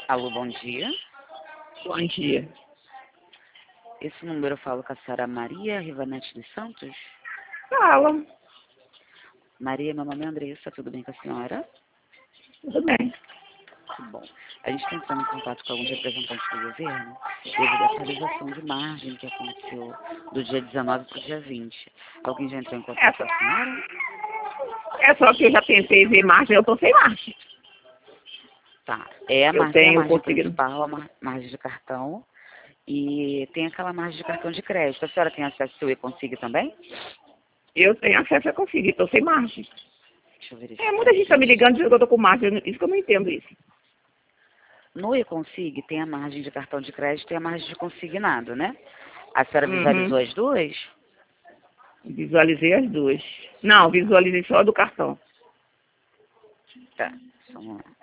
Alô, bom dia. Bom dia. Esse número eu falo com a senhora Maria Rivanete dos Santos. Fala. Maria, meu nome é Andressa, tudo bem com a senhora? Tudo bem. Que bom. A gente está entrando em contato com alguns representantes do governo devido à atualização de margem que aconteceu do dia 19 para o dia 20. Alguém já entrou em contato com a senhora? É só que eu já tentei ver margem, eu tô sem margem. Tá. É a Eu margem, tenho conseguido. principal, a margem de cartão. E tem aquela margem de cartão de crédito. A senhora tem acesso ao e-Consig também? Eu tenho acesso a conseguir, tô sem margem. Deixa eu verificar Muita gente tá me aqui. ligando dizendo que eu tô com margem, isso que eu não entendo isso. No e-Consig tem a margem de cartão de crédito e a margem de consignado, né? A senhora visualizou Uhum. as duas? Visualizei as duas. Não, visualizei só a do cartão. Tá, só um momento.